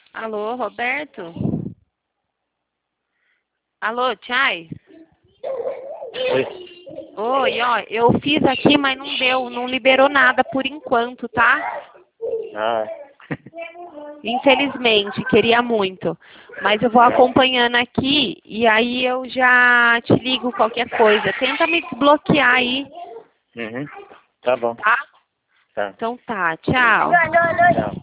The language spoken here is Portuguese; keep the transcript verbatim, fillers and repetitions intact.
Alô, Roberto? Alô, Tchai? Oi. Oi, ó, eu fiz aqui, mas não deu, não liberou nada por enquanto, tá? Ah, Infelizmente, queria muito. Mas eu vou acompanhando aqui e aí eu já te ligo qualquer coisa. Tenta me desbloquear aí, uhum. Tá bom. tá? Tá. Então tá, tchau. Tchau.